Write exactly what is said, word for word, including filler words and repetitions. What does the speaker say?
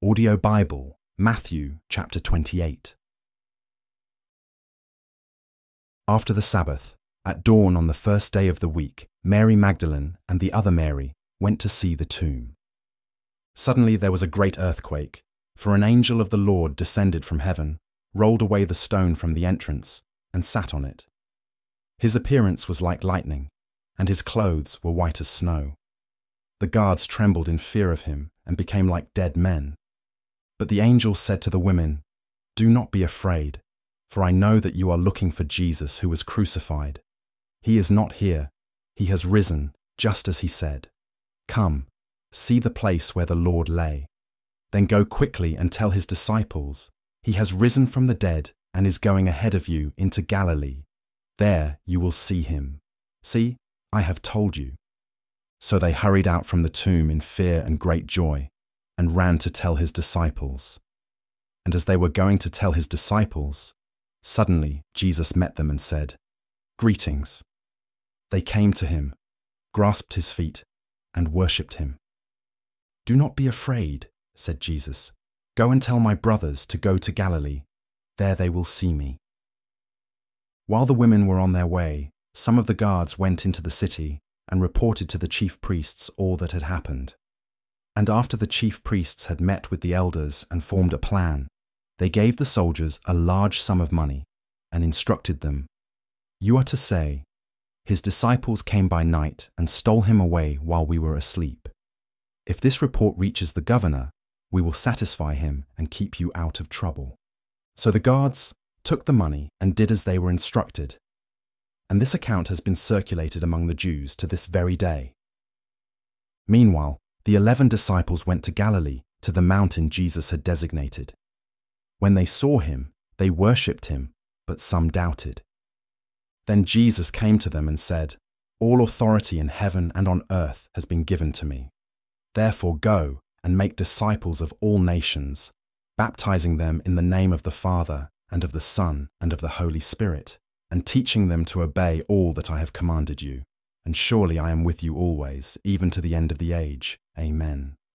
Audio Bible, Matthew chapter twenty-eight. After the Sabbath, at dawn on the first day of the week, Mary Magdalene and the other Mary went to see the tomb. Suddenly there was a great earthquake, for an angel of the Lord descended from heaven, rolled away the stone from the entrance, and sat on it. His appearance was like lightning, and his clothes were white as snow. The guards trembled in fear of him and became like dead men. But the angel said to the women, "Do not be afraid, for I know that you are looking for Jesus who was crucified. He is not here. He has risen, just as he said. Come, see the place where the Lord lay. Then go quickly and tell his disciples, he has risen from the dead and is going ahead of you into Galilee. There you will see him. See, I have told you." So they hurried out from the tomb in fear and great joy, and ran to tell his disciples. And as they were going to tell his disciples, suddenly Jesus met them and said, "Greetings." They came to him, grasped his feet, and worshipped him. "Do not be afraid," said Jesus. "Go and tell my brothers to go to Galilee. There they will see me." While the women were on their way, some of the guards went into the city and reported to the chief priests all that had happened. And after the chief priests had met with the elders and formed a plan, they gave the soldiers a large sum of money and instructed them, "You are to say, 'His disciples came by night and stole him away while we were asleep.' If this report reaches the governor, we will satisfy him and keep you out of trouble." So the guards took the money and did as they were instructed. And this account has been circulated among the Jews to this very day. Meanwhile, the eleven disciples went to Galilee, to the mountain Jesus had designated. When they saw him, they worshipped him, but some doubted. Then Jesus came to them and said, "All authority in heaven and on earth has been given to me. Therefore go and make disciples of all nations, baptizing them in the name of the Father and of the Son and of the Holy Spirit, and teaching them to obey all that I have commanded you. And surely I am with you always, even to the end of the age. Amen."